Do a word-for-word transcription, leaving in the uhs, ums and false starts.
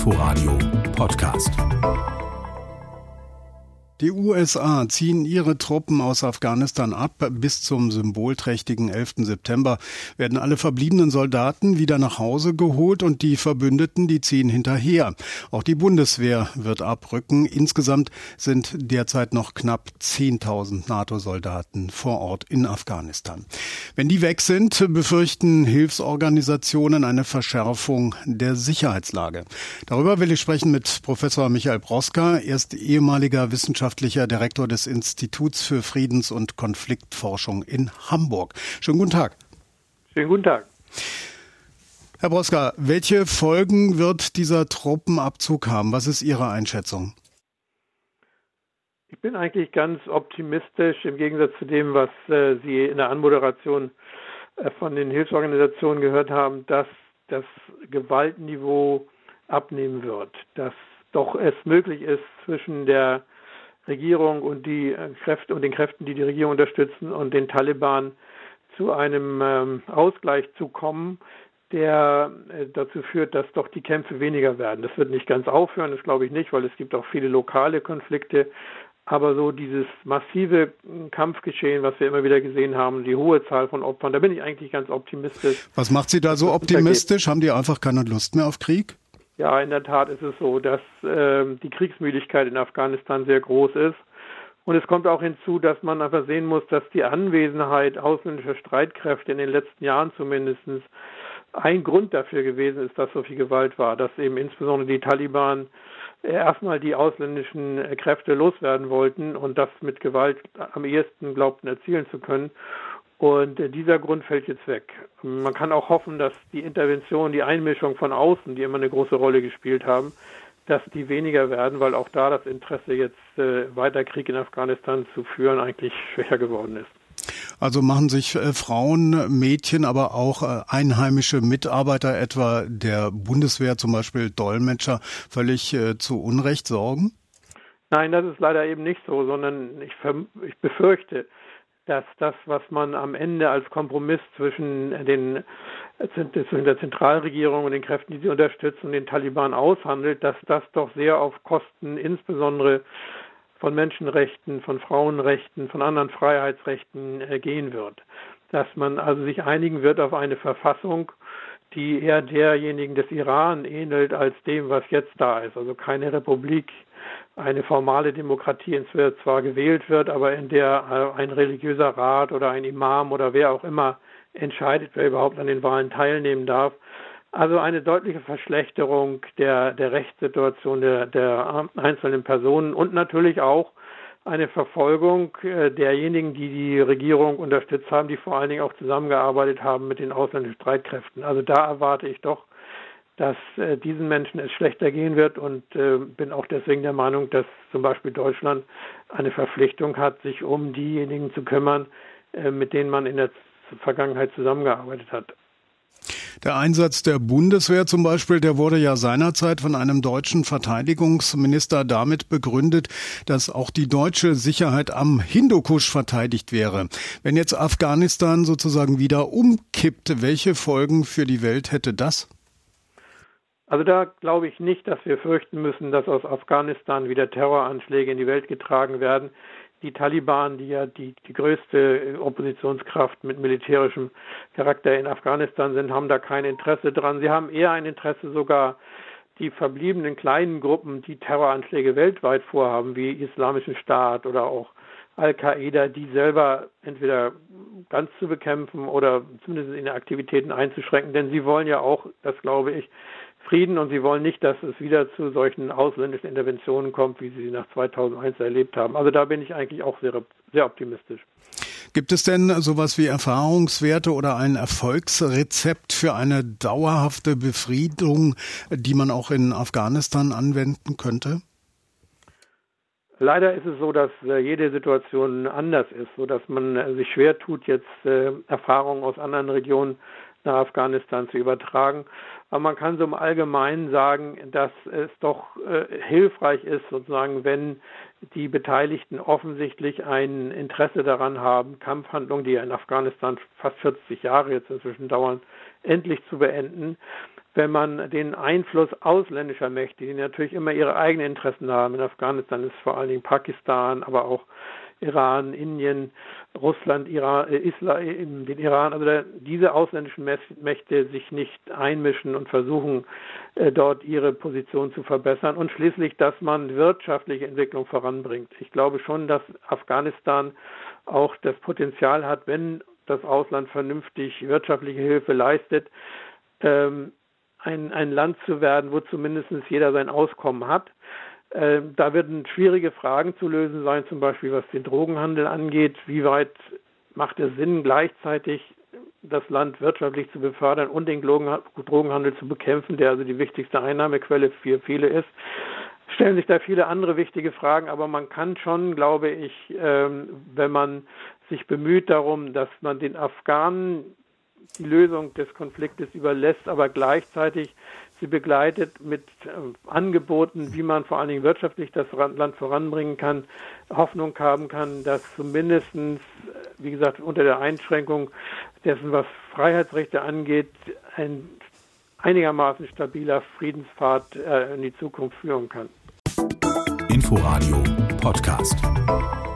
Inforadio Podcast. Die U S A ziehen ihre Truppen aus Afghanistan ab. Bis zum symbolträchtigen elften September werden alle verbliebenen Soldaten wieder nach Hause geholt und die Verbündeten, die ziehen hinterher. Auch die Bundeswehr wird abrücken. Insgesamt sind derzeit noch knapp zehntausend NATO-Soldaten vor Ort in Afghanistan. Wenn die weg sind, befürchten Hilfsorganisationen eine Verschärfung der Sicherheitslage. Darüber will ich sprechen mit Professor Michael Broska. Er ist ehemaliger Wissenschaftler Direktor des Instituts für Friedens- und Konfliktforschung in Hamburg. Schönen guten Tag. Schönen guten Tag. Herr Broska, welche Folgen wird dieser Truppenabzug haben? Was ist Ihre Einschätzung? Ich bin eigentlich ganz optimistisch im Gegensatz zu dem, was äh, Sie in der Anmoderation äh, von den Hilfsorganisationen gehört haben, dass das Gewaltniveau abnehmen wird, dass doch es möglich ist, zwischen der Regierung und die Kräfte und den Kräften, die die Regierung unterstützen, und den Taliban zu einem ähm, Ausgleich zu kommen, der äh, dazu führt, dass doch die Kämpfe weniger werden. Das wird nicht ganz aufhören, das glaube ich nicht, weil es gibt auch viele lokale Konflikte. Aber so dieses massive Kampfgeschehen, was wir immer wieder gesehen haben, die hohe Zahl von Opfern, da bin ich eigentlich ganz optimistisch. Was macht Sie da so optimistisch? Haben die einfach keine Lust mehr auf Krieg? Ja, in der Tat ist es so, dass äh, die Kriegsmüdigkeit in Afghanistan sehr groß ist. Und es kommt auch hinzu, dass man einfach sehen muss, dass die Anwesenheit ausländischer Streitkräfte in den letzten Jahren zumindest ein Grund dafür gewesen ist, dass so viel Gewalt war, dass eben insbesondere die Taliban erstmal die ausländischen Kräfte loswerden wollten und das mit Gewalt am ehesten glaubten erzielen zu können. Und dieser Grund fällt jetzt weg. Man kann auch hoffen, dass die Intervention, die Einmischung von außen, die immer eine große Rolle gespielt haben, dass die weniger werden, weil auch da das Interesse, jetzt äh, weiter Krieg in Afghanistan zu führen, eigentlich schwächer geworden ist. Also machen sich äh, Frauen, Mädchen, aber auch äh, einheimische Mitarbeiter, etwa der Bundeswehr, zum Beispiel Dolmetscher, völlig äh, zu Unrecht Sorgen? Nein, das ist leider eben nicht so, sondern ich, ich befürchte, dass das, was man am Ende als Kompromiss zwischen den zwischen der Zentralregierung und den Kräften, die sie unterstützen, und den Taliban aushandelt, dass das doch sehr auf Kosten insbesondere von Menschenrechten, von Frauenrechten, von anderen Freiheitsrechten äh, gehen wird. Dass man also sich einigen wird auf eine Verfassung, die eher derjenigen des Iran ähnelt als dem, was jetzt da ist. Also keine Republik, eine formale Demokratie, in der zwar gewählt wird, aber in der ein religiöser Rat oder ein Imam oder wer auch immer entscheidet, wer überhaupt an den Wahlen teilnehmen darf. Also eine deutliche Verschlechterung der, der Rechtssituation der, der einzelnen Personen und natürlich auch eine Verfolgung derjenigen, die die Regierung unterstützt haben, die vor allen Dingen auch zusammengearbeitet haben mit den ausländischen Streitkräften. Also da erwarte ich doch, dass äh, diesen Menschen es schlechter gehen wird und äh, bin auch deswegen der Meinung, dass zum Beispiel Deutschland eine Verpflichtung hat, sich um diejenigen zu kümmern, äh, mit denen man in der Vergangenheit zusammengearbeitet hat. Der Einsatz der Bundeswehr zum Beispiel, der wurde ja seinerzeit von einem deutschen Verteidigungsminister damit begründet, dass auch die deutsche Sicherheit am Hindukusch verteidigt wäre. Wenn jetzt Afghanistan sozusagen wieder umkippt, welche Folgen für die Welt hätte das? Also da glaube ich nicht, dass wir fürchten müssen, dass aus Afghanistan wieder Terroranschläge in die Welt getragen werden. Die Taliban, die ja die, die größte Oppositionskraft mit militärischem Charakter in Afghanistan sind, haben da kein Interesse dran. Sie haben eher ein Interesse, sogar die verbliebenen kleinen Gruppen, die Terroranschläge weltweit vorhaben, wie Islamischen Staat oder auch Al-Qaida, die selber entweder ganz zu bekämpfen oder zumindest in Aktivitäten einzuschränken. Denn sie wollen ja auch, das glaube ich, Frieden, und sie wollen nicht, dass es wieder zu solchen ausländischen Interventionen kommt, wie sie sie nach zweitausendeins erlebt haben. Also da bin ich eigentlich auch sehr, sehr optimistisch. Gibt es denn sowas wie Erfahrungswerte oder ein Erfolgsrezept für eine dauerhafte Befriedung, die man auch in Afghanistan anwenden könnte? Leider ist es so, dass äh, jede Situation anders ist, sodass man äh, sich schwer tut, jetzt äh, Erfahrungen aus anderen Regionen nach Afghanistan zu übertragen. Aber man kann so im Allgemeinen sagen, dass es doch äh, hilfreich ist, sozusagen, wenn die Beteiligten offensichtlich ein Interesse daran haben, Kampfhandlungen, die ja in Afghanistan fast vierzig Jahre jetzt inzwischen dauern, endlich zu beenden. wenn man den Einfluss ausländischer Mächte, die natürlich immer ihre eigenen Interessen haben, in Afghanistan ist vor allen Dingen Pakistan, aber auch Iran, Indien, Russland, Iran, äh, Islam, den Iran, also da, diese ausländischen Mächte sich nicht einmischen und versuchen, äh, dort ihre Position zu verbessern und schließlich, dass man wirtschaftliche Entwicklung voranbringt. Ich glaube schon, dass Afghanistan auch das Potenzial hat, wenn das Ausland vernünftig wirtschaftliche Hilfe leistet, ähm, ein, ein Land zu werden, wo zumindest jeder sein Auskommen hat. Da werden schwierige Fragen zu lösen sein, zum Beispiel was den Drogenhandel angeht. Wie weit macht es Sinn, gleichzeitig das Land wirtschaftlich zu befördern und den Drogenhandel zu bekämpfen, der also die wichtigste Einnahmequelle für viele ist? Stellen sich da viele andere wichtige Fragen, aber man kann schon, glaube ich, wenn man sich bemüht darum, dass man den Afghanen die Lösung des Konfliktes überlässt, aber gleichzeitig sie begleitet mit äh, Angeboten, wie man vor allen Dingen wirtschaftlich das Land voranbringen kann, Hoffnung haben kann, dass zumindest, wie gesagt, unter der Einschränkung dessen, was Freiheitsrechte angeht, ein einigermaßen stabiler Friedenspfad äh, in die Zukunft führen kann. Inforadio Podcast.